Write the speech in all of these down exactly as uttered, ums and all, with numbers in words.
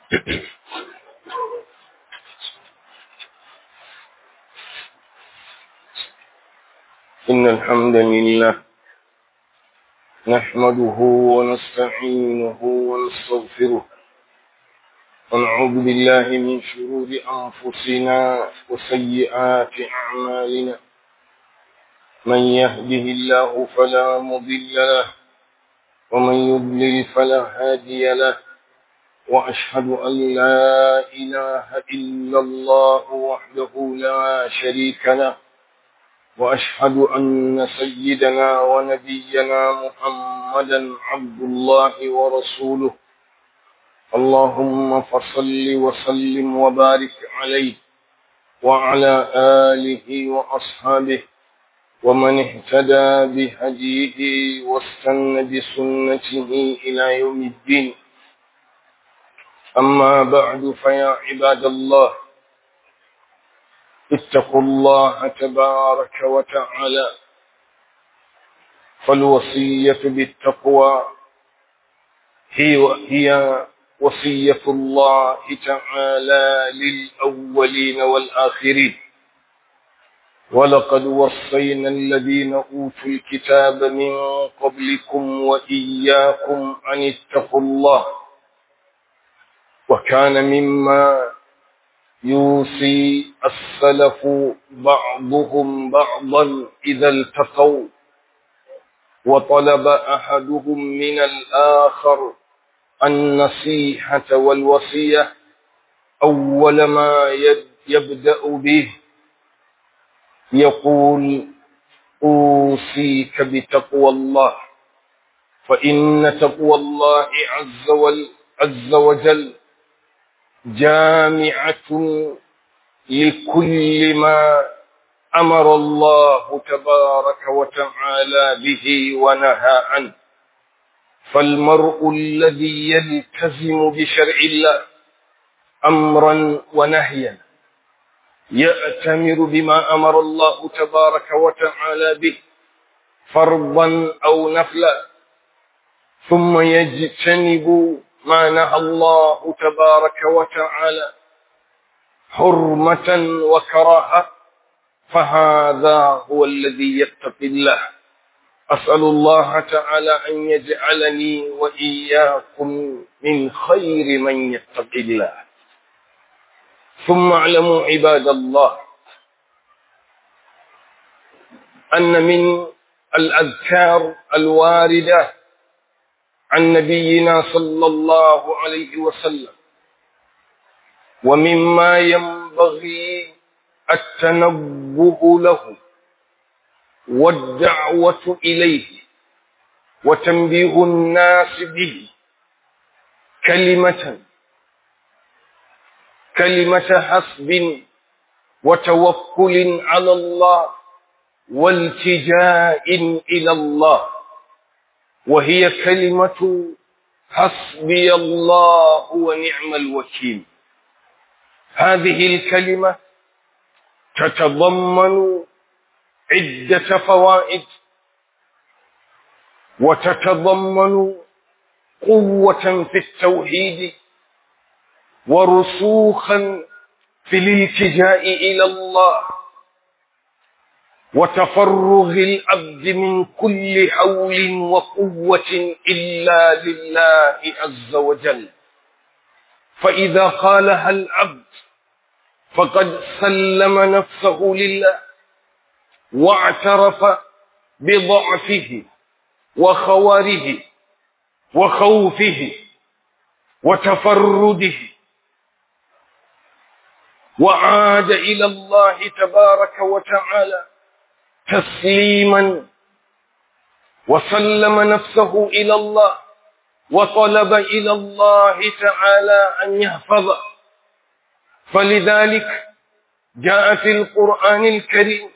إن الحمد لله نحمده ونستعينه ونستغفره ونعوذ بالله من شرور أنفسنا وسيئات أعمالنا. من يهده الله فلا مضل له ومن يضلل فلا هادي له، وأشهد أن لا إله إلا الله وحده لا شريك له، وأشهد أن سيدنا ونبينا محمدا عبد الله ورسوله. اللهم فصل وسلم وبارك عليه وعلى آله وأصحابه ومن اهتدى بهديه واستنى بسنته إلى يوم الدين. أما بعد، فيا عباد الله، اتقوا الله تبارك وتعالى. فالوصية بالتقوى هي وصية الله تعالى للأولين والآخرين. ولقد وصينا الذين أوتوا الكتاب من قبلكم وإياكم أن اتقوا الله. وكان مما يوصي السلف بعضهم بعضا إذا التقوا وطلب أحدهم من الآخر النصيحة والوصية، أول ما يبدأ به يقول: أوصيك بتقوى الله، فإن تقوى الله عز وجل جامعة لكل ما أمر الله تبارك وتعالى به ونهى عنه. فالمرء الذي يلتزم بشرع الله أمرا ونهيا يأتمر بما أمر الله تبارك وتعالى به فرضا أو نفلا، ثم يجتنب ما نهى الله تبارك وتعالى حرمة وكراهة، فهذا هو الذي يتقي الله. أسأل الله تعالى أن يجعلني وإياكم من خير من يتقي الله. ثم اعلموا عباد الله أن من الأذكار الواردة عن نبينا صلى الله عليه وسلم، ومما ينبغي التنبه له والدعوة إليه وتنبيه الناس به، كلمة كلمة حسب وتوكل على الله والتجاء إلى الله، وهي كلمة حسبي الله ونعم الوكيل. هذه الكلمة تتضمن عدة فوائد، وتتضمن قوة في التوحيد ورسوخا في الالتجاء إلى الله وتفرغ العبد من كل حول وقوة إلا لله عز وجل. فإذا قالها العبد فقد سلم نفسه لله واعترف بضعفه وخواره وخوفه وتفرده، وعاد إلى الله تبارك وتعالى تسليما، وسلم نفسه إلى الله وطلب إلى الله تعالى أن يحفظه. فلذلك جاء في القرآن الكريم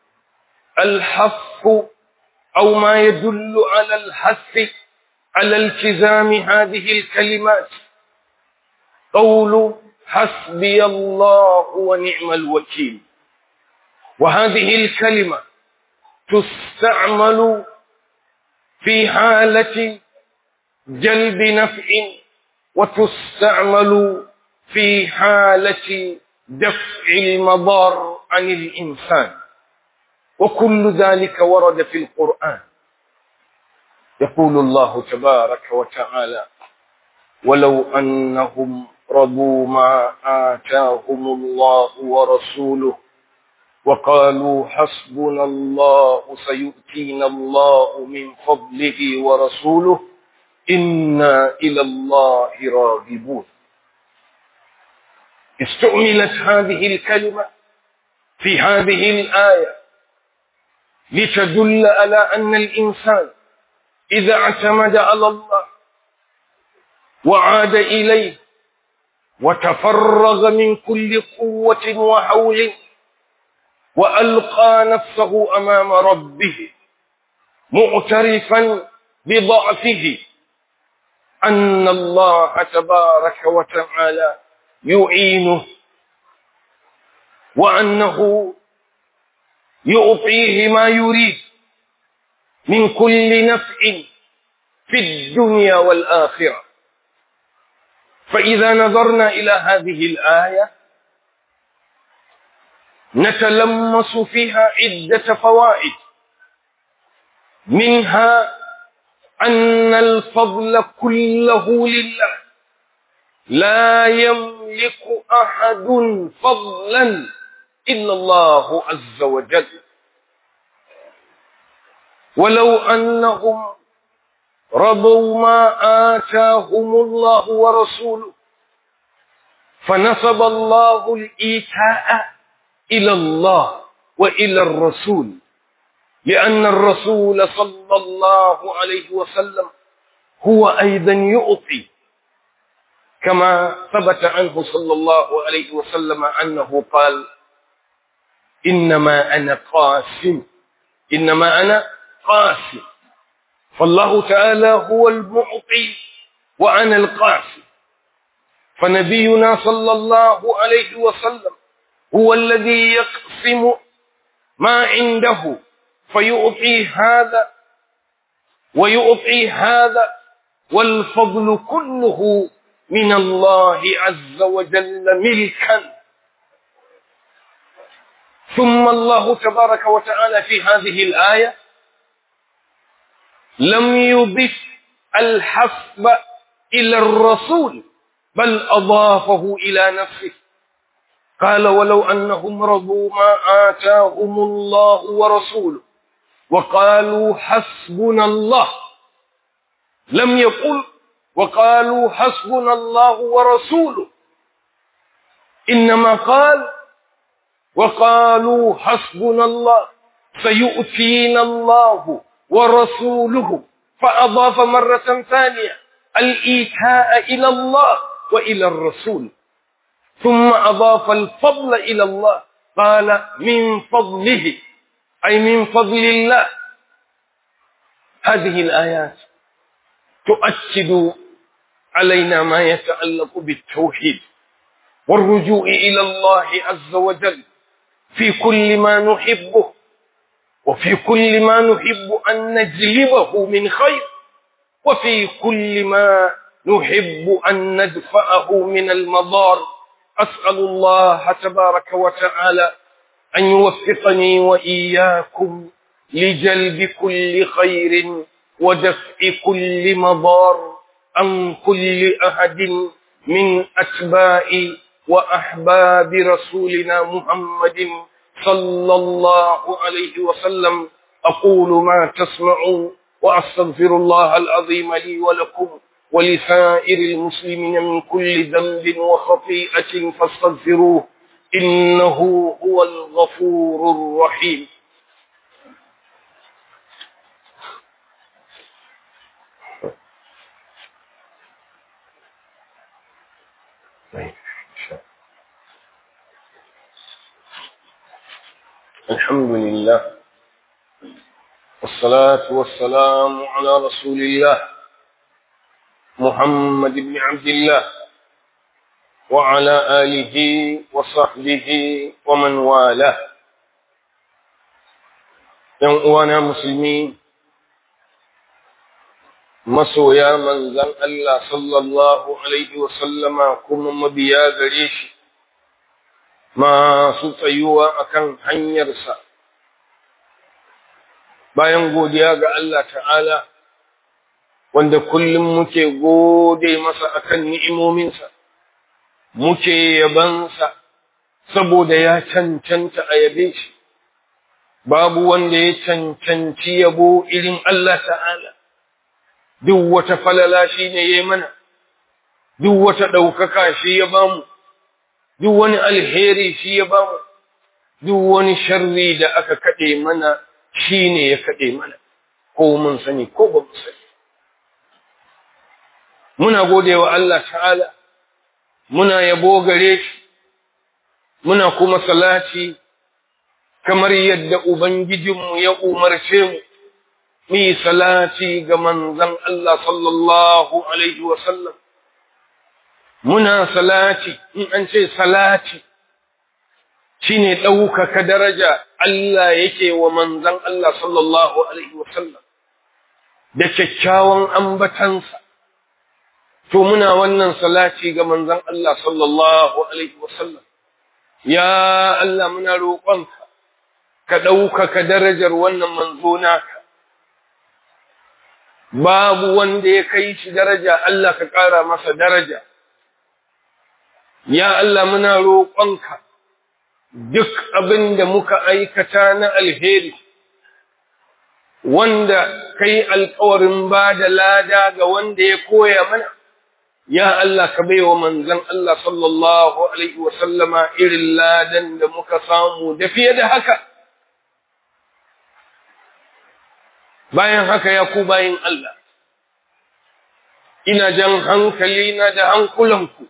الحث أو ما يدل على الحث على التزام هذه الكلمات، قول حسبي الله ونعم الوكيل. وهذه الكلمة تستعمل في حالة جلب نفع وتستعمل في حالة دفع المضار عن الإنسان، وكل ذلك ورد في القرآن. يقول الله تبارك وتعالى: ولو أنهم رضوا ما آتاهم الله ورسوله وقالوا حسبنا الله سيؤتينا الله من فضله ورسوله إنا إلى الله راغبون. استعملت هذه الكلمة في هذه الآية لتدل على أن الإنسان إذا اعتمد على الله وعاد إليه وتفرغ من كل قوة وحول وألقى نفسه أمام ربه معترفا بضعفه، أن الله تبارك وتعالى يعينه، وأنه يعطيه ما يريد من كل نفع في الدنيا والآخرة. فإذا نظرنا إلى هذه الآية نتلمس فيها عدة فوائد، منها أن الفضل كله لله، لا يملك أحد فضلا إلا الله عز وجل. ولو أنهم رضوا ما آتاهم الله ورسوله، فنسب الله الإيتاء إلى الله وإلى الرسول، لأن الرسول صلى الله عليه وسلم هو أيضا يعطي، كما ثبت عنه صلى الله عليه وسلم أنه قال: إنما أنا قاسم، إنما أنا قاسم. فالله تعالى هو المعطي وأنا القاسم، فنبينا صلى الله عليه وسلم هو الذي يقسم ما عنده فيعطي هذا ويعطي هذا، والفضل كله من الله عز وجل ملكا. ثم الله تبارك وتعالى في هذه الآية لم يضف الحسب إلى الرسول، بل أضافه إلى نفسه. قال: ولو أنهم رضوا ما آتاهم الله ورسوله وقالوا حسبنا الله، لم يقل وقالوا حسبنا الله ورسوله، إنما قال: وقالوا حسبنا الله سيؤتينا الله ورسوله، فأضاف مرة ثانية الإيتاء إلى الله وإلى الرسول، ثم أضاف الفضل إلى الله، قال: من فضله، أي من فضل الله. هذه الآيات تؤكد علينا ما يتعلق بالتوحيد والرجوع إلى الله عز وجل في كل ما نحبه، وفي كل ما نحب أن نجلبه من خير، وفي كل ما نحب أن ندفعه من المضار. أسأل الله تبارك وتعالى أن يوفقني وإياكم لجلب كل خير ودفع كل مضار عن كل أحد من أتباع وأحباب رسولنا محمد صلى الله عليه وسلم. أقول ما تسمعون وأستغفر الله العظيم لي ولكم ولسائر المسلمين من كل ذنب وخطيئة فاستغفروه إنه هو الغفور الرحيم. الحمد لله والصلاة والسلام على رسول الله محمد بن عبد الله وعلى آله وصحبه ومن والاه. ‘Yan uwana musulmi, masoya manzan Allah sallallahu alaihi wasallama kuma mabiya gare shi, masu tsayuwa akan hanyarsa. Bayan godiya ga Allah ta'ala, wanda kullum muke gode masa akan ni'imominsa, muke yabansa saboda ya cancanta a yabe shi, babu wanda ya cancanci yabo irin Allah ta'ala. Duk wata falala shi ne ya mana, duk wata ɗaukaka shi ya bamu, duk wani alheri shi ya bamu, duk wani sharri da aka kaɗe mana shi ne ya kaɗe mana, ko mun sani ko ba mu sani. Muna gode wa Allah ta'ala, muna yabo gare shi, muna kuma salati kamar yadda Ubangijinmu ya umarce mu, mi salati ga manzon Allah sallallahu alaihi wasallam. Muna salati, in an ce salati, shi ne ɗaukaka daraja Allah yake wa manzon Allah sallallahu alaihi wasallam, da kyakkyawan ambatansa. To muna wannan salati ga manzon Allah sallallahu alaihi wasallam. Ya Allah muna roƙonka, ka ɗaukaka darajar wannan manzo naka. Babu wanda ya kai shi daraja, Allah ka ƙara masa daraja. Ya Allah muna roƙonka, duk abin da muka aikata na alheri, wanda kai alƙawarin ba da lada ga wanda ya koya mana, ya Allah ka baiwa manzon Allah sallallahu alaihi wasallama irin ladan da muka samu da fiye da haka. Bayan haka ya ku bayin Allah, ina jan hankali na da hankulanku,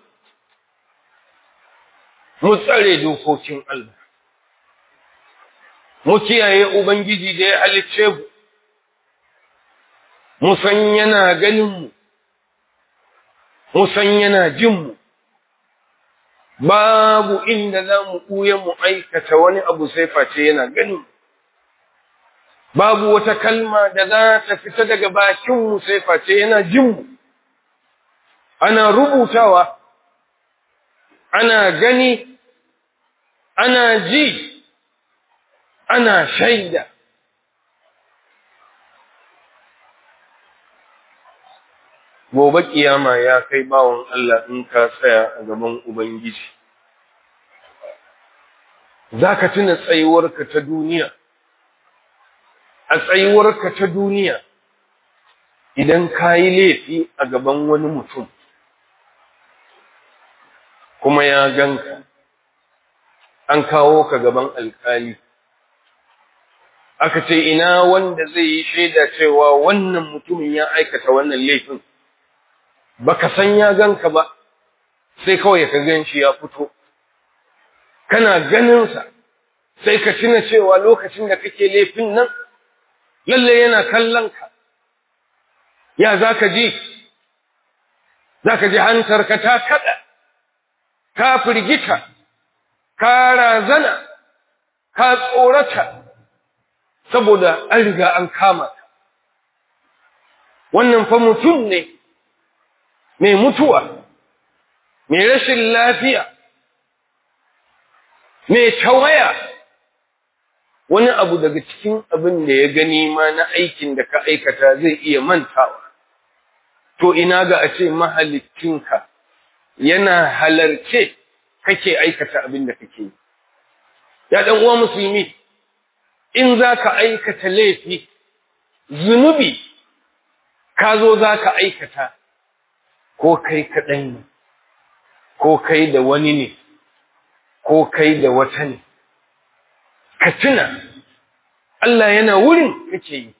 mu tsare dokokin Allah, mu kiyaye Ubangiji da ya halicce mu, mu san yana ganinmu, mu san yana jinmu, babu inda za mu ɓuya mu aikata wani abu sai face yana ganinmu. Babu wata kalma da za ta fita daga bakinmu sai face yana jinmu, ana rubutawa, ana gani, ana ji, ana shaida. Gobe kiyama ya kai bawon Allah in ka tsaya a gaban Ubangiji, za ka tuna tsayuwarka ta duniya. A tsayuwarka ta duniya, idan ka yi laifi a gaban wani mutum, kuma ya ganka, an kawo ka gaban alkali, aka ce ina wanda zai yi shaida cewa wannan mutumin ya aikata wannan laifin, baka san ya ganka ba, sai kawai ka gan shi ya fito, kana ganinsa, sai ka tuna cewa lokacin da kake laifin nan, lalle yana kallon ka, ya za ka ji, za ka ji hantarka ta kaɗa, ka firgita, ka razana, ka tsorata, saboda an riga an kama ka. Wannan fa mutum ne, mai mutuwa, mai rashin lafiya, mai tawaya, wani abu daga cikin abin da ya gani ma na aikin da ka aikata zai iya mantawa. To ina ga a ce mahalicinka yana halarce kake aikata abin da kake yi. Ya ɗan uwa musulmi, in za ka aikata laifi, zunubi, ka zo za ka aikata, ko kai kaɗai ne, ko kai da wani ne, ko kai da wata ne. Ka tuna, Allah yana wurin kake yi.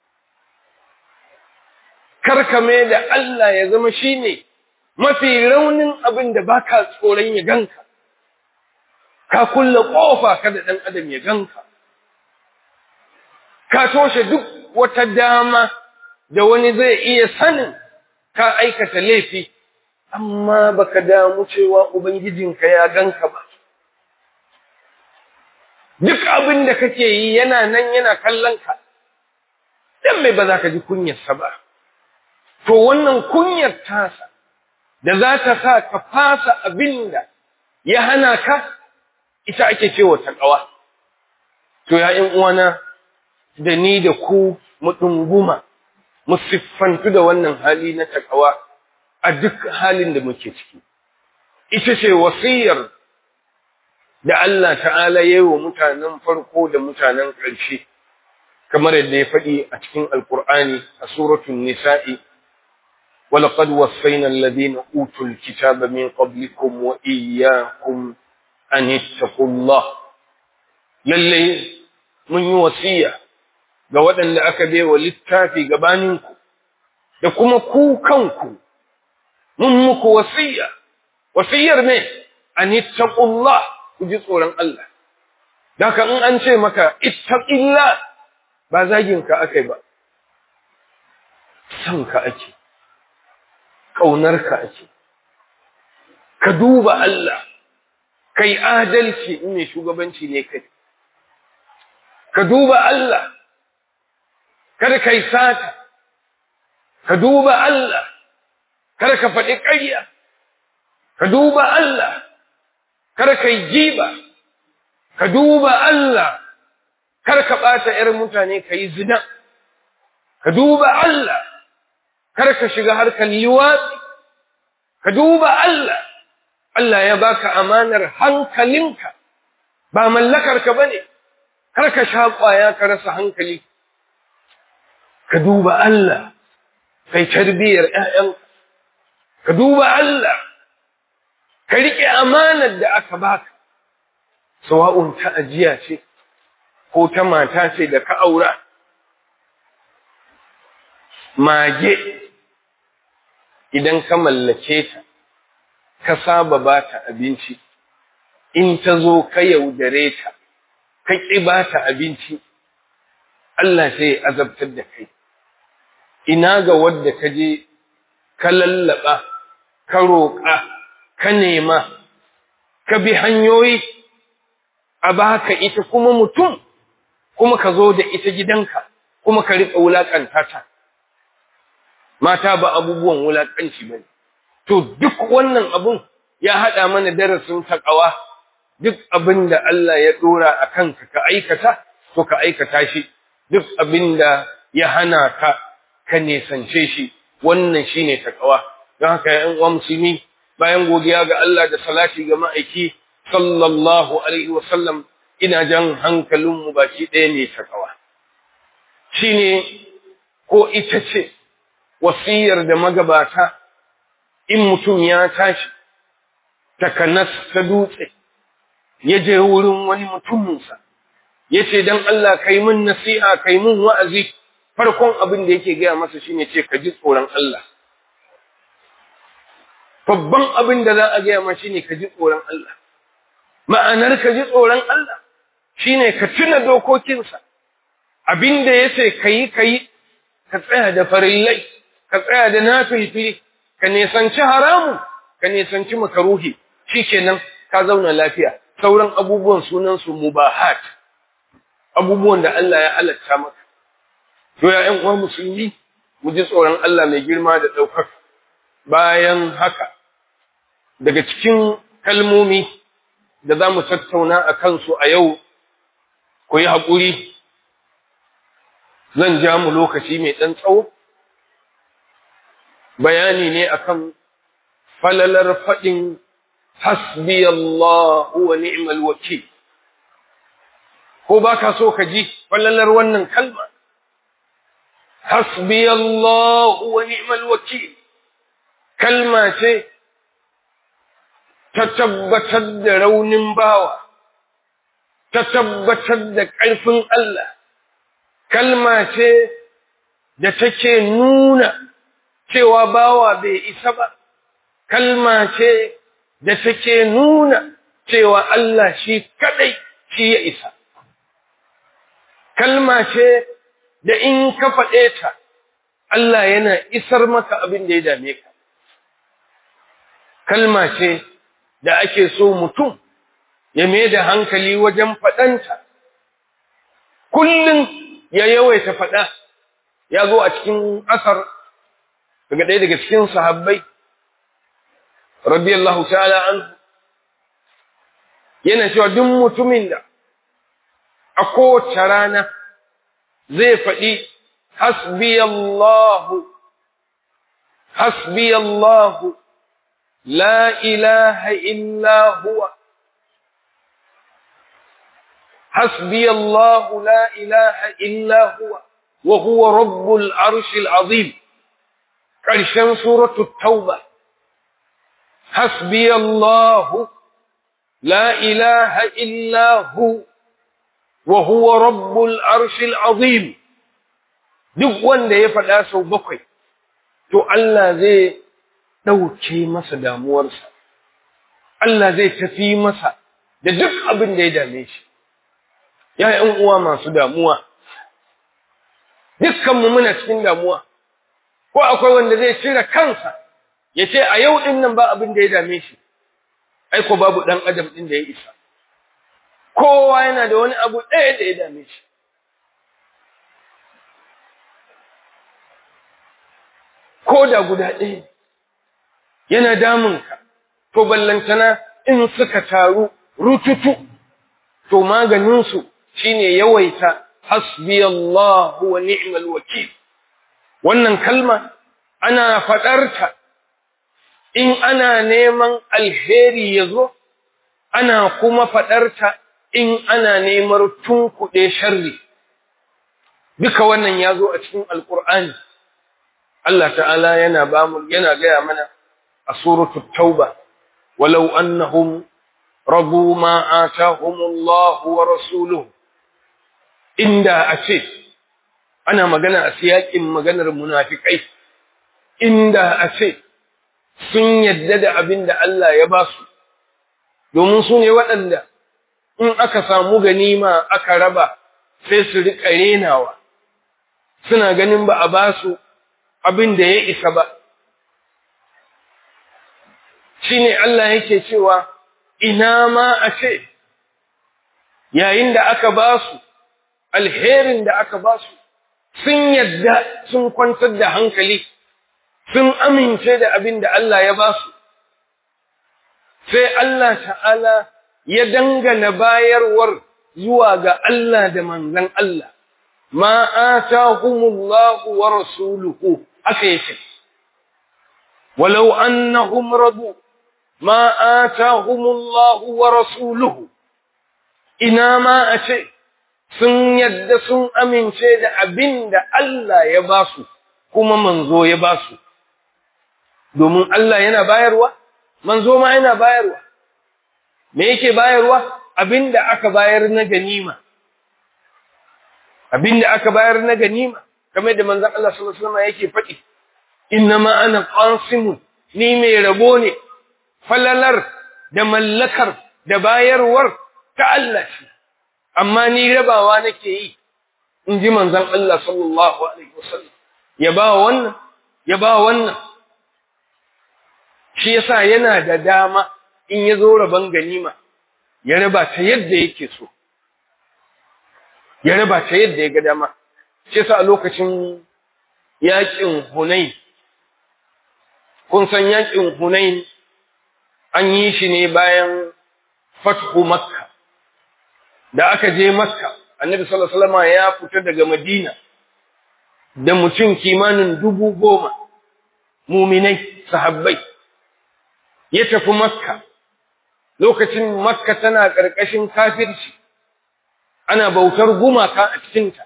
Karkame da Allah ya zama shi ne mafi raunin abin da ba ka tsoron ya ganka. Ka kulle ƙofa kada ɗan adam ya ganka. Ka toshe duk wata dama da wani zai iya sanin ka aikata laifi, amma baka damu cewa Ubangijinka ya ganka ba. Duk abin da kake yi yana nan yana kallon ka, dan mai ba za ka ji kunyarsa ba. to wannan kunyar tasa da za ta sa ka fasa abinda ya hana ka ita ake cewa taqwa. To ya ƴan uwana da ni da ku mu dunguma mu siffantu da wannan hali na taqwa a duk halin da muke ciki. Ita ce wasiyar da Allah ta'ala ya yi wa mutanen farko da mutanen ƙarshe, kamar yadda ya faɗi a cikin Alƙur'ani a suratul Nisa'i, وَلَقَدْ وَصَّيْنَا الَّذِينَ أُوتُوا الْكِتَابَ مِنْ قَبْلِكُمْ وَإِيَّاكُمْ أَنِ اتَّقُوا اللَّهَ. Lallai mun yi wasiya ga waɗanda aka bai wa littafi gabaninku da kuma ku kanku, mun muku wasiya. Wasiyar ne an ittaqullah, ku ji tsoron Allah. Daka in an ce maka ittaqillah ba zagin ka akai ba, san ka ake, kaunar ka ake. Ka duba Allah, kai adalci in ne shugabanci ne kai. Ka duba Allah, kada kai sata. Ka duba Allah, kada ka faɗi ƙarya. Ka duba Allah, kar ka yi giba. Ka duba Allah, kar ka ɓata ‘yar mutane ka yi zina. Ka duba Allah, kar ka shiga harkar liwatsi. Ka duba Allah, Allah ya baka amanar hankalinka, ba mallakarka ba ne, kar ka sha ƙwaya ka rasa hankali. Ka duba Allah, kai tarbiyyar ‘ya'yanka. Ka duba Allah, ka riƙe amanar da aka baka, sawa'un ta ajiya ce ko ta mata ce da ka aura. Mage idan ka mallake ta, ka saba ba ta abinci, in ta zo ka yaudare ta, ka ƙi ba ta abinci, Allah sai ya azabtar da kai. Ina ga wadda ka je ka lallaba, ka roƙa, ka nema, ka bi hanyoyi a baka ita kuma mutum, kuma ka zo da ita gidanka, kuma ka riƙa wulaƙanta ta. Mata ba abubuwan wulaƙanci ba ne. To duk wannan abun ya haɗa mana darasin taƙawa, duk abin da Allah ya ɗora a kanka ka aikata, to ka aikata shi, duk abin da ya hana ka ka nesance shi, wannan shi ne taƙawa. Don haka ‘yan uwa musulmi, bayan godiya ga Allah da salati ga ma'aiki sallallahu alaihi wasallam, ina jan hankalinmu baki ɗaya ne taƙawa. Shi ne ko ita ce wasiyar da magabata in mutum ya tashi takanas ta dutse, ya je wurin wani mutuminsa, ya ce don Allah kai min nasiha, kai min wa'azi, farkon abin da yake gaya masa shi ne ce ka ji tsoron Allah. Babban abin da za a gaya ma shi ne ka ji tsoron Allah. Ma'anar ka ji tsoron Allah shi ne ka tuna dokokinsa, abin da ya ce ka yi ka yi, ka tsaya da farillai, ka tsaya da nafilfili, ka nisanci haramu, ka nisanci makaruhi, shi kenan ka zauna lafiya. Sauran abubuwan sunansu mubahat, abubuwan da Allah ya halatta maka. To ya ƴan uwan musulmi, mu ji tsoron Allah mai girma da ɗaukaka. Bayan haka, daga cikin kalmomi da za mu tattauna a kansu a yau, ku yi haƙuri, zan ja mu lokaci mai ɗan tsawo. Bayani ne akan falalar faɗin hasbi Allah wa ni'mal wakil. Ko ba ka so ka ji falalar wannan kalma? Hasbi Allah wa ni'mal wakil. Kalma ce ta tabbatar da raunin bawa, ta tabbatar da ƙarfin Allah. Kalma ce da take nuna cewa bawa bai isa ba. Kalma ce da take nuna cewa Allah shi kadai shi ya isa. Kalma ce da in ka faɗe ta, Allah yana isar maka abin da ya dame ka. Kalma ce da ake so mutum ya mai da hankali wajen faɗanta. Kullum ya yawaita faɗa, ya zo a cikin asar daga ɗaya daga cikin sahabbai radiyallahu ta'ala anhu yana cewa duk mutumin da a kowace rana zai faɗi hasbiyallahu hasbiyallahu la ilaha illa huwa hasbiyallahu la ilaha illa huwa wa huwa rabbul arshil azim ƙarshen suratul tauba hasbiyallahu la ilaha illa hu wa huwa rabbul arshil azim duk wanda ya faɗa sau bakwai to Allah zai ɗauke masa damuwarsa Allah zai tafi masa da duk abin da ya dame shi ya ƴan uwa masu damuwa dukkanmu muna cikin damuwa ko akwai wanda zai cire kansa ya ce a yau ɗin nan ba abin da ya dame shi aiko babu ɗan adam ɗin da ya isa kowa yana da wani abu ɗaya da ya dame shi ko da guda ɗaya yana damunka to ballantana in suka taru rututu to maganinsu shine yawaita hasbiyallahu wa ni'mal wakil wannan kalma ana faɗarta in ana neman alheri ya zo ana kuma faɗarta in ana neman tunkuɗe sharri duka wannan ya zo a cikin alƙur'ani Allah ta'ala yana ba mu yana gaya mana a suratul tauba walau annahum radu ma atahumullahu wa rasuluhu inda a ce ana magana a siyakin maganar munafikai inda a ce sun yadda da abin da Allah ya ba su domin su ne waɗanda in aka samu ganima aka raba sai su riƙa renawa suna ganin ba a ba su abin da ya isa ba shine Allah yake cewa ina ma a ce yayin da aka ba su alherin da aka ba su sun yadda sun kwantar da hankali sun amince da abin da Allah ya ba su sai Allah ta'ala ya dangana bayarwar zuwa ga Allah da manzon Allah ma atahumullahu wa rasuluhu haka yake walau annahum radu ma atahumullahu wa rasuluhu ina ma a ce sun yadda sun amince da abin da Allah ya ba su kuma manzo ya ba su domin Allah yana bayarwa manzo ma yana bayarwa me yake bayarwa abinda aka bayar na ganima abinda aka bayar na ganima kamar da manzon Allah sallallahu alaihi wasallam yake faɗi innama ana qasim ni mai rabo ne falalar da mallakar da bayarwar ta Allah shi amma ni rabawa nake yi inji manzon Allah sallallahu alaihi wasallam ya ba wannan ya ba wannan shi yasa yana da dama in ya zo raban ganima ya raba ta yadda yake so ya raba ta yadda ya ga dama shi yasa a lokacin yakin Hunain kun san yakin Hunain an yi shi ne bayan fathu Makka da aka je Makka Annabi sallallahu alaihi wasallam ya fita daga Madina da mutum kimanin dubu goma muminai sahabbai ya tafi Makka lokacin Makka tana ƙarƙashin kafirci ana bautar gumaka a cikinta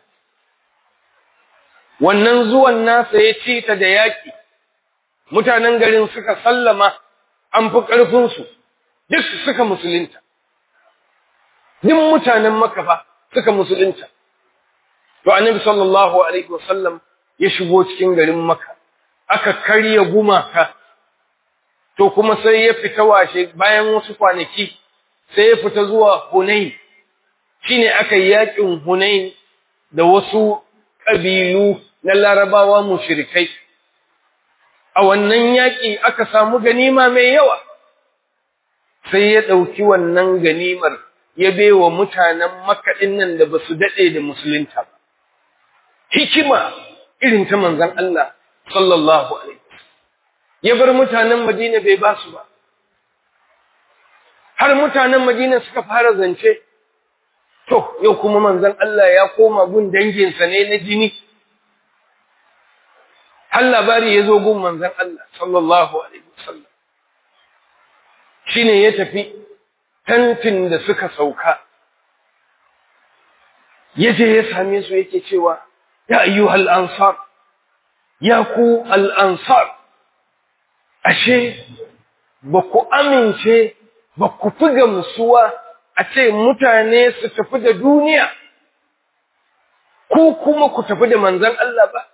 wannan zuwan nasa ya ci ta da yaƙi mutanen garin suka sallama an fi ƙarfinsu duk suka musulunta duk mutanen Makka fa suka musulunta to Annabi sallallahu alaihi wasallam ya shigo cikin garin Makka aka karya gumaka to kuma sai ya fita washe bayan wasu kwanaki sai ya fita zuwa Hunain shine aka yi yakin Hunain da wasu kabilu na Larabawa mushrikai a wannan yaki aka samu ganima mai yawa sai ya dauki wannan ganimar ya baiwa mutanen Makka dinnan da basu dade da musulunta ba hikima irin ta manzon Allah sallallahu alaihi wasallam ya bar mutanen Madina bai ba su ba, har mutanen Madina suka fara zance, to, yau kuma manzon Allah ya koma gun danginsa ne na jini, har labari ya zo gun manzon Allah sallallahu Alaihi wasallam, shi ne ya tafi tantin da suka sauka, ya je ya same su yake cewa, ya ayyuhal ansar, ya ku al'ansar, ashe ba ku amince ba ku fi gamsuwa a ce mutane su tafi da duniya, ku kuma ku tafi da manzan Allah ba.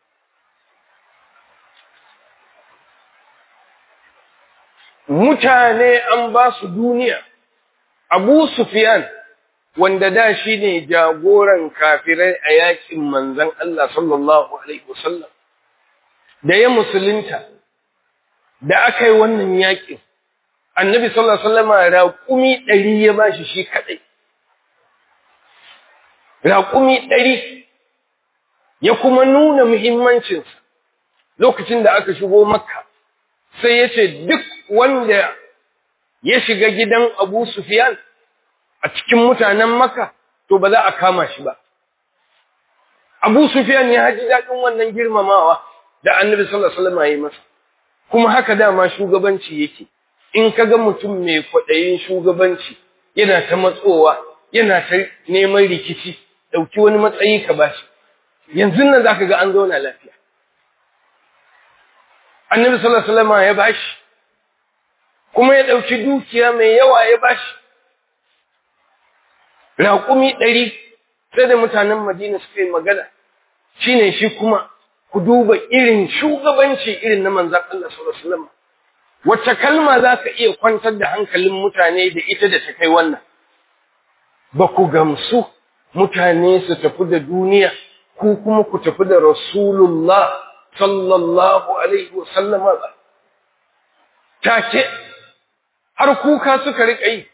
Mutane an ba su duniya, Abu Sufyan, wanda da shi ne jagoran kafirai a yakin manzan Allah sallallahu Alaihi wasallam, da ya musulunta, da aka yi wannan yakin, annabi sallallahu Alaihi wasallama raƙumi ɗari ya ba shi shi kaɗai. Raƙumi ɗari ya kuma nuna muhimmancinsa lokacin da aka shigo Makka, sai ya ce duk wanda ya shiga gidan Abu Sufyan a cikin mutanen Makka, to ba za a kama shi ba. Abu Sufyan ya haji daɗin wannan girmamawa da annabi sallallahu Alaihi wasallama ya yi masa, kuma haka dama shugabanci yake. In ka ga mutum mai kwaɗayin shugabanci yana ta matsowa, yana ta neman rikici, ɗauki wani matsayi ka bashi, yanzu nan za ka ga an zauna lafiya. Annabi sallallahu Alaihi wasallam ya bashi, kuma ya ɗauki dukiya mai yawa ya bashi. Raƙumi ɗari, sai da mutanen Madina suka yi magana, shi ne shi kuma ku duba irin shugabanci irin na manzan Allah sallallahu Alaihi wasallam. Wacce kalma za ka iya kwantar da hankalin mutane da ita da ta kai wannan? Ba ku gamsu mutane su tafi da duniya, ku kuma ku tafi da Rasulullah sallallahu Alaihi wasallama ba. Take, har kuka suka riƙa yi,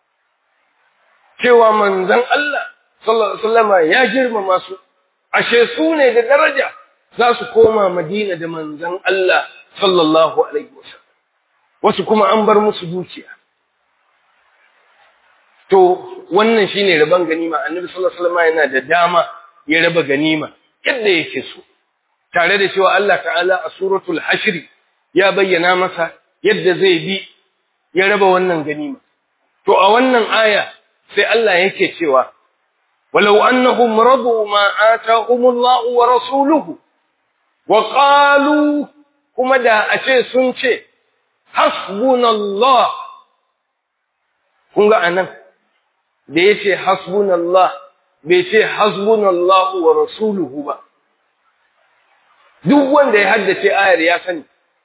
cewa manzan Allah sallallahu Alaihi wasallama ya girmama su, ashe su ne da daraja za su koma Madina da manzan Allah sallallahu Alaihi wasallam. Wasu kuma an bar musu dukiya. To, wannan shi ne rabon ganima, annabi sallallahu Alaihi wasallam yana da dama ya raba ganima yadda yake so, tare da cewa Allah ta'ala a suratul hashri ya bayyana masa yadda zai bi ya raba wannan ganima. To, a wannan aya sai Allah yake cewa, walau annahum radu ma atahumullahu wa rasuluhu, wa qalu, kuma da a ce sun ce, hasbunallah, kun ga anan da ya ce hasbunallah bai ce hasbunallahu wa rasuluhu ba. Duk wanda ya haddace ayar ya sani,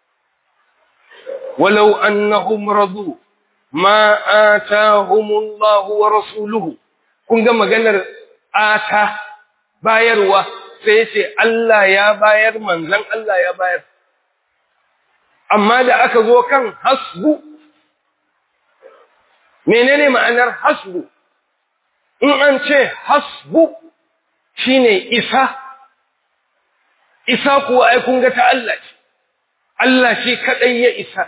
walau annahum radu ma atahumullahu wa rasuluhu, kun ga maganar ata bayarwa, sai ya ce Allah ya bayar, manzan Allah ya bayar. Amma da aka zo kan hasbu, menene ma'anar hasbu? In an ce hasbu shine isa, isa kuwa ai kun ga ta Allah ce, Allah shi kaɗai ya isa.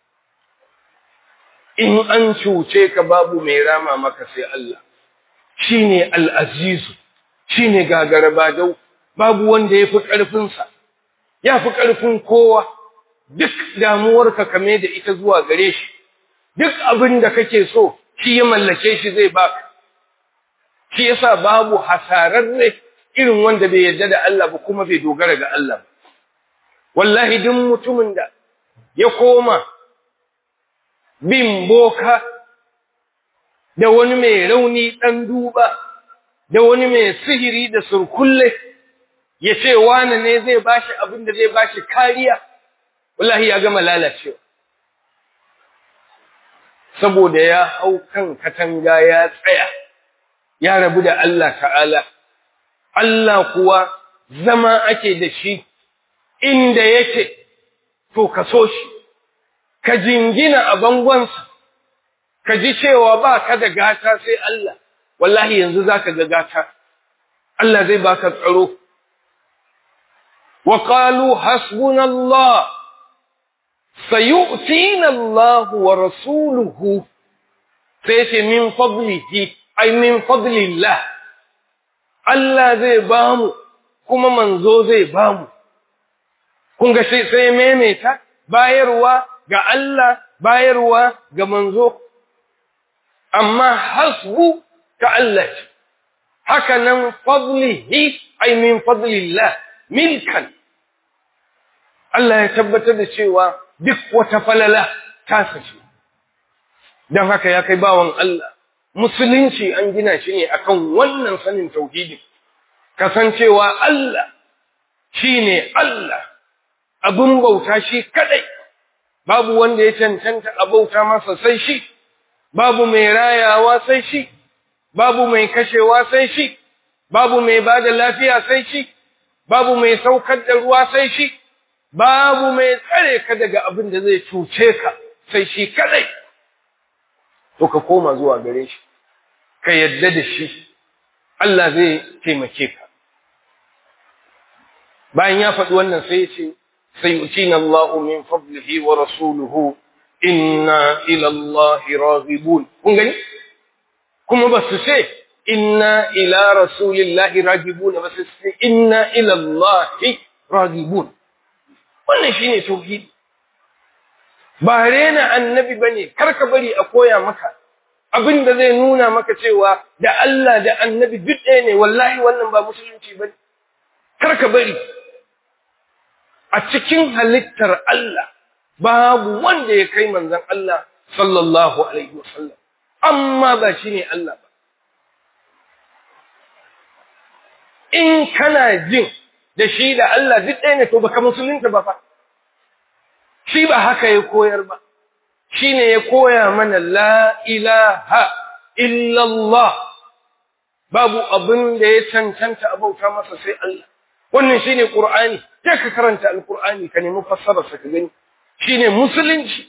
In an cuce ka babu mai rama maka sai Allah, shine al'azizu, shine gagarabadau, babu wanda ya fi ƙarfinsa, ya fi ƙarfin kowa. Duk damuwarka kame da ita zuwa gare shi, duk abin da kake so shi ya mallake shi zai baka. Shi yasa babu hasararre irin wanda bai yarda da Allah ba kuma bai dogara ga Allah ba. Wallahi duk mutumin da ya koma bin boka da wani mai rauni ɗan duba da wani mai sihiri da surkulle ya ce wane ne zai bashi abin da zai bashi kariya, wallahi ya gama lalacewa, saboda ya hau kan katanga ya tsaya, ya rabu da Allah ta'ala. Allah kuwa zama ake da shi inda yake, to ka so shi, ka jingina a bangonsa, ka ji cewa ba ka da gata sai Allah, wallahi yanzu za ka ga gata, Allah zai baka tsaro. Wa qalu hasbunallah, sayu'tina Allahu wa rasuluhu sai ce min fadlihi ai min fadlillah Allah zai bamu kuma manzo zai bamu kun ga sai sai maimaita bayarwa ga Allah bayarwa ga manzo amma hasbu ka Allah haka nan fadlihi ai min fadlillah milkan Allah ya tabbatar da cewa duk wata falala ta sace dan haka ya kai bawan Allah musulunci an gina shi ne akan wannan sanin tauhidi kasancewa Allah shine Allah abun bauta shi kadai babu wanda ya cancanta a bauta masa sai shi babu mai rayawa sai shi babu mai kashewa sai shi babu mai bada lafiya sai shi babu mai saukar da ruwa sai shi babu mai tsare ka daga abin da zai cuce ka sai shi kadai to ka koma zuwa gare shi ka yadda da shi Allah zai taimake ka bayan ya faɗi wannan sai ya ce sayu'tina Allahu min fadlihi wa rasuluhu inna ila Allahi raghibun kun gani kuma ba su ce inna ila rasulillahi raghibun ba su ce inna ila Allahi raghibun wannan shine tauhidi ba rena annabi bane karka bari a koya maka abinda zai nuna maka cewa da Allah da annabi duk ɗaya ne wallahi wannan ba musulunci bane karka bari a cikin halittar Allah babu wanda ya kai manzon Allah sallallahu alaihi wasallam amma ba shine Allah ba in kana jin da shi da Allah duk ɗaya ne to baka musulunta ba fa shi ba haka ya koyar ba shine ya koya mana la ilaha illallah babu abin da ya cancanta a bauta masa sai Allah wannan shine Qur'ani sai ka karanta alqur'ani ka nemi fassarar sa ka gani shine musulunci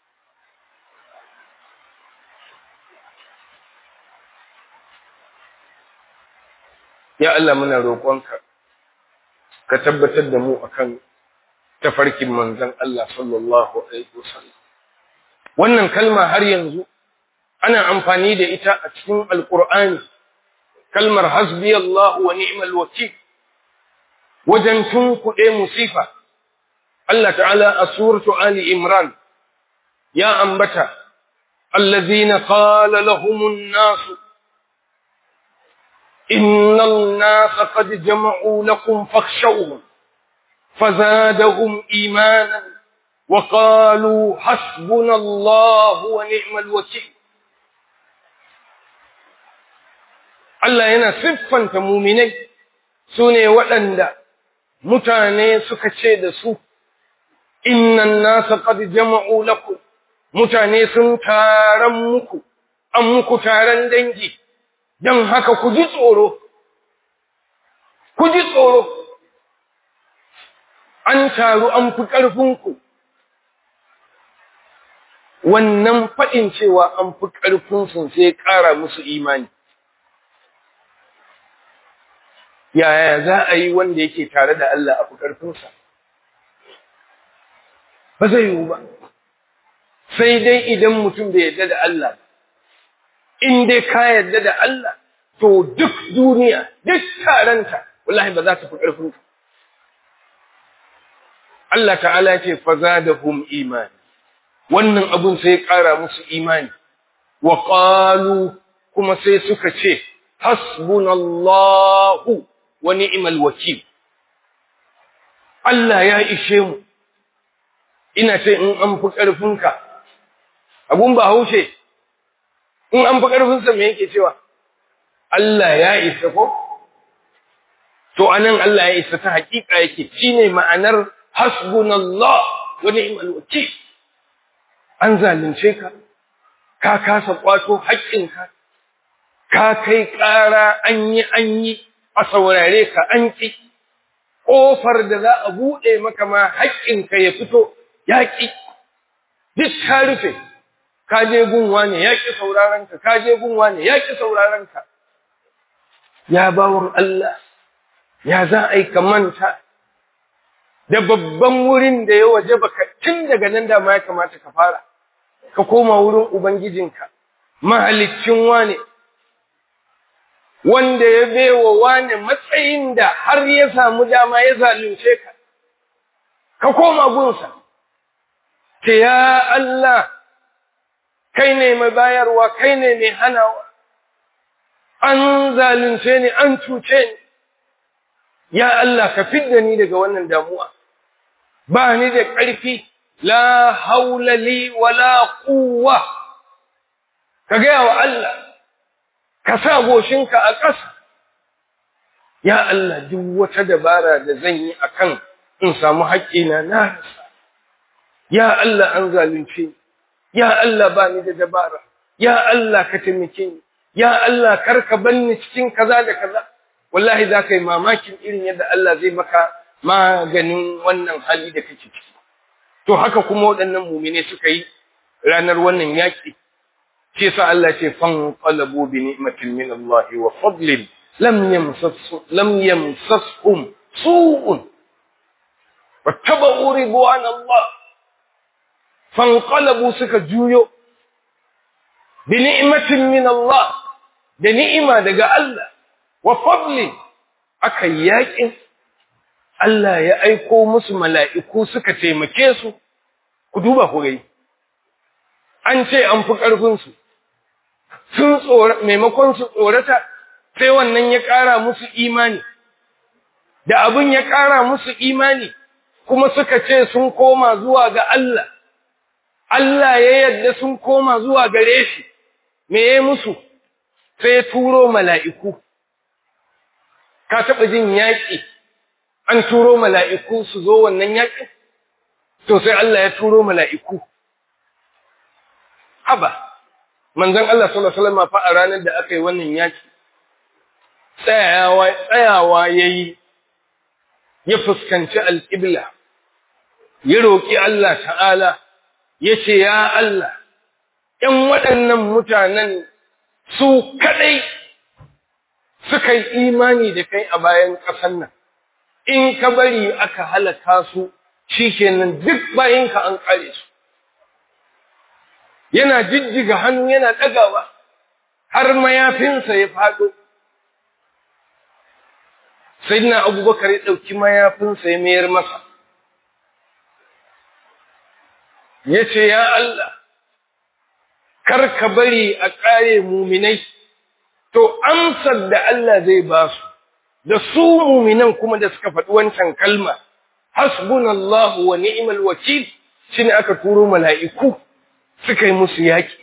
ya Allah muna roƙonka ka tabbatar da mu akan tafarkin manzon Allah sallallahu alaihi wasallam wannan kalma har yanzu ana amfani da ita a cikin alqur'ani kalmar hasbiyallahu wa ni'mal wakeel wajen tunkuɗe musifa Allah ta'ala a suratu ali imran ya ambata allazina qala lahumun nas innal nas qad jama'u lakum fakhshawhum فزادهم إيمانا وقالوا حسبنا الله ونعم الوكيل Allah yana siffanta muminai sune waɗanda mutane suka ce da su innan nasa qad jama'u lakum mutane sun taran muku an muku taran dangi dan haka ku ji tsoro ku ji tsoro an taru an fi ƙarfinku wannan faɗin cewa an fi ƙarfinsu sai ƙara musu imani yaya za a yi wanda yake tare da Allah a fi ƙarfinsa ba zai yiwu ba sai dai idan mutum bai yarda da Allah in dai ka yarda da Allah to duk duniya duk taranta wallahi ba za ta fi ƙarfinka Allah ta'ala ce fazadahum imani wannan abun sai ƙara musu imani wa qalu kuma sai suka ce hasbunallahu wa ni'mal wakeel Allah ya ishe mu ina ce in an fi ƙarfinka abun ba haushe in an fi ƙarfinsa me yake cewa Allah ya isa ko to anan Allah ya isa ta haƙiƙa yake shine ma'anar hasbunallah wa ni'mal wakeel an zalunce ka ka kasa kwato haƙƙinka ka kai ƙara an yi an yi a saurare ka an ƙi ƙofar da za a buɗe maka ma haƙƙinka ya fito ya ƙi duk ka rufe ka je gunwa ne ya ƙi sauraron ka ka je gunwa ne ya ƙi sauraron ka ya bawon Allah ya za a yi ka manta da babban wurin da ya waje baka tun daga nan da ma ya kamata ka fara ka koma wurin ubangijinka mahaliccin wane wanda ya bewa wane matsayin da har ya samu dama ya zalunce ka ka koma gunsa ce ya Allah kai ne mai bayarwa kai ne mai hanawa an zalunce ni an cuce ni ya Allah ka fidda ni daga wannan damuwa ba ni da ƙarfi la haula li wala quwwa ka ga wa Allah ka sa goshinka a ƙasa ya Allah duk wata dabara da zan yi akan in samu haƙƙina na rasa ya Allah an zalunce ni ya Allah ba ni da dabara ya Allah ka taimake ni ya Allah karka banni cikin kaza da kaza wallahi za ka yi mamakin irin yadda Allah zai maka maganin wannan hali da kake ciki to haka kuma waɗannan mumine suka yi ranar wannan yaƙi shi yasa Allah ce fan qalabu bi ni'matin min Allah wa fadlin lam yamsas lam yamsashum su'un wattabu ridwan Allah fan qalabu suka juyo bi ni'matin min Allah da ni'ima daga Allah wa fadlin aka yaƙin Allah ya aiko musu mala'iku suka taimake su, ku duba ku gai, an ce an fi ƙarfinsu, sun tsora, maimakon su tsorata, sai wannan ya ƙara musu imani, da abin ya ƙara musu imani, kuma suka ce sun koma zuwa ga Allah, Allah ya yadda sun koma zuwa gare shi, me ya musu, sai ya turo mala'iku, ka taɓa jin yaƙi. An turo mala'iku su zo wannan yaƙin, to sai Allah ya turo mala'iku. Haba, manzon Allah sallallahu Alaihi wasallam fa a ranar da aka yi wannan yaƙi, tsayawa ya yi, ya fuskanci alƙibla, ya roƙi Allah ta'ala, ya ce, ya Allah, ‘yan waɗannan mutanen su kaɗai suka yi imani da kai a bayan ƙasan nan. In ka bari aka halaka su shikenan duk bayinka an kare su yana jijjiga hannu yana dagawa har mayafinsa ya fado sayyidina Abubakar ya dauki mayafinsa ya mayar masa yace ya Allah kar ka bari a kare mu'minai to amsar da Allah zai ba su da su mu'minan kuma da suka faɗi wancan kalma hasbunallahu wa ni'mal wakil shine aka turo mala'iku suka yi musu yaki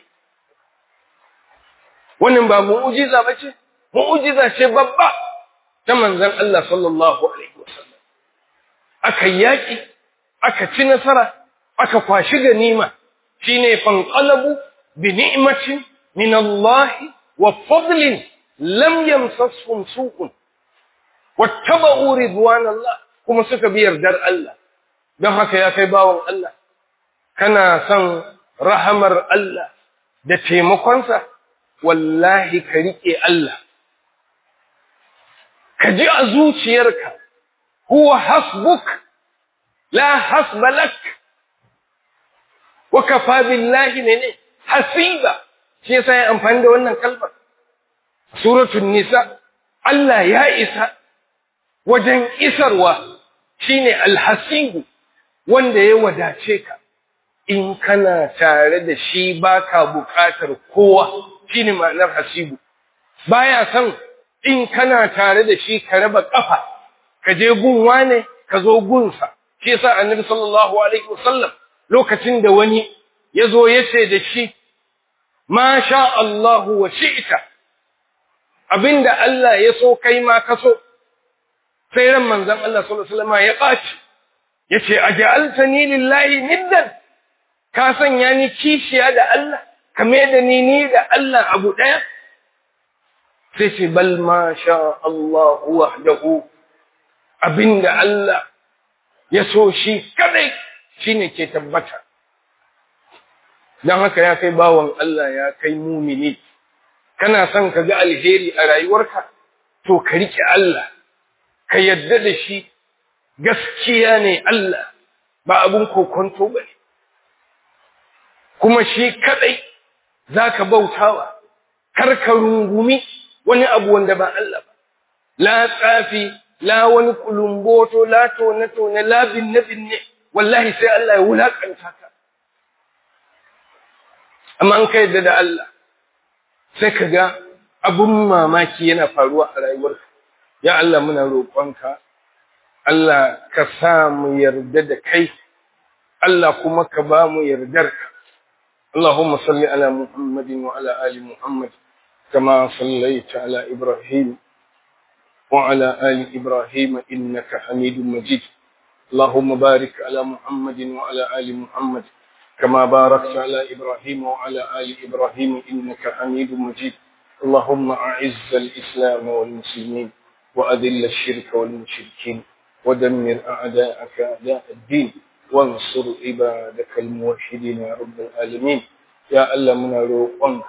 wannan ba mu'jiza bace mu'jiza ce babba ta manzon Allah sallallahu alaihi wasallam aka yaki aka ci nasara aka kwashi ganima shine fanqalabu bi ni'matin min Allah wa fadlin lam yamsashum su'un wattaba'u ridwanallah kuma suka bi yardar Allah don haka ya kai bawon Allah kana son rahamar Allah da taimakonsa wallahi ka rike Allah ka ji a zuciyarka huwa hasbuk la hasba lak wa kafa billahi ne hasiba shi yasa ya amfani da wannan kalmar suratul nisa Allah ya isa wajen isarwa shine alhasibu wanda ya wadace ka in kana tare da shi baka bukatar kowa shine ma'anar hasibu baya san in kana tare da shi ka raba kafa ka je gunwa ne ka zo gunsa shi yasa annabi sallallahu alaihi wasallam lokacin da wani yazo yace da shi ma sha Allah wa shi'ta abinda Allah ya so kai ma ka so sai ran manzon Allah sallallahu alaihi wasallam ya baci yace aj'altani lillahi niddan ka sanya ni kishiya da Allah kame da ni ni da Allah abu daya sai ce bal ma sha Allah wahdahu abinda Allah ya so shi kadai shine ke tabbata dan haka ya kai bawon Allah ya kai mumini kana son ka ga alheri a rayuwarka to ka rike Allah ka yadda da shi gaskiya ne Allah ba abun kokonto ba ne, kuma shi kadai za ka bautawa, kar ka rungumi wani abu wanda ba Allah ba, la tsafi, la wani kulumboto, la tone-tone, la binne-binne, wallahi sai Allah ya wulakanta ka. Amma an ka yadda da Allah, sai ka ga abun mamaki yana faruwa a rayuwarka. Ya Allah muna roƙonka, Allah ka sa mu yarda da kai, Allah kuma ka ba mu yardarka. Allahumma salli ala Muhammadin wa ala ali Muhammad kama sallaita ala Ibrahim wa ala ali Ibrahim innaka Hamidum Majid. Allahumma barik ala Muhammadin wa ala ali Muhammad kama barakta ala Ibrahim wa ala ali Ibrahim innaka Hamidum Majid. Allahumma a'izz al-Islam wal muslimin wa adhill ash-shirka wal mushrikeen ودمر أعداءك أعداء الدين وانصر عبادك الموحدين يا رب العالمين. يا الله منا روقنك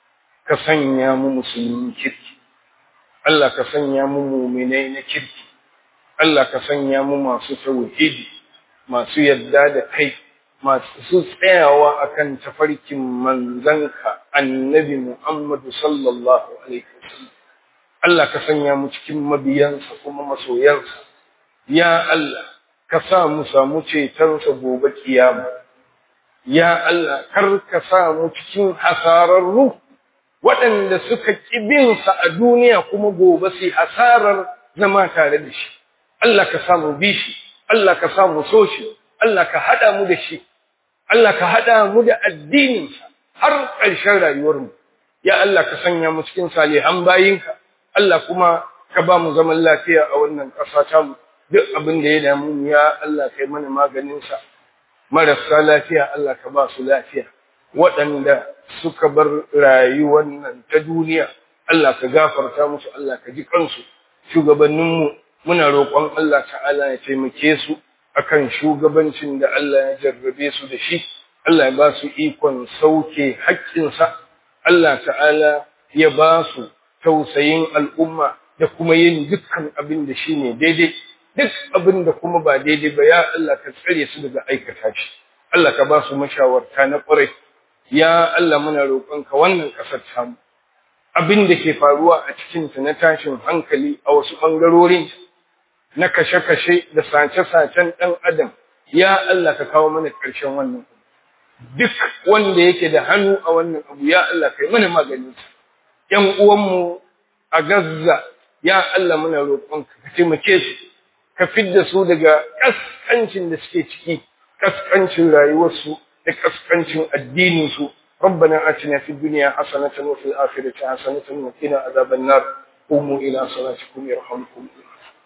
كسنيا مو مسلمين كركي، الله كسنيا مو مؤمنين كركي، الله كسنيا مو masu tauhidi, masu yadda da kai, masu tsayawa akan tafarkin manzanka annabi Muhammad sallallahu alaihi wasallam. Allah ka sanya mu cikin mabiyansa kuma masoyansa. Ya Allah, ka sa mu samu cetonsa gobe kiyama. Ya Allah, kar ka sa mu cikin hasararru waɗanda suka ƙibinsa a duniya kuma gobe sai hasarar zama tare da shi. Allah ka sa mu bi shi, Allah ka sa mu so shi, Allah ka haɗa mu da shi, Allah ka haɗa mu da addininsa har ƙarshen rayuwarmu. Ya Allah ka sanya mu cikin salihan bayinka, Allah kuma ka ba mu zaman lafiya a wannan ƙasa tamu. Duk abin da ya damu ya Allah kai mana maganinsa, marasa lafiya Allah ka ba su lafiya, waɗanda suka bar rayuwar nan ta duniya Allah ka gafarta musu, Allah ka ji kansu. Shugabanninmu muna roƙon Allah ta'ala ya taimake su akan shugabancin da Allah ya jarrabe su da shi, Allah ya ba su ikon sauke haƙƙinsa, Allah ta'ala ya ba su tausayin al'umma da kuma yin dukkan abin da shi ne daidai. Duk abin da kuma ba daidai ba ya Allah ka tsare su daga aikata shi, Allah ka ba su mashawarta na ƙwarai. Ya Allah muna roƙonka wannan ƙasar tamu, abin da ke faruwa a cikinta na tashin hankali a wasu ɓangarorin na kashe-kashe da sace-sacen ɗan adam, ya Allah ka kawo mana ƙarshen wannan abu. Duk wanda yake da hannu a wannan abu ya Allah ka yi mana maganinsa. ‘Yan uwanmu a Gaza, ya Allah muna roƙonka ka taimake su, ka fidda su daga kaskancin da suke ciki, kaskancin rayuwarsu da kaskancin addininsu. ربنا آتنا في الدنيا حسنة وفي الآخرة حسنة وقنا عذاب النار. قوموا إلى صلاتكم يرحمكم الله.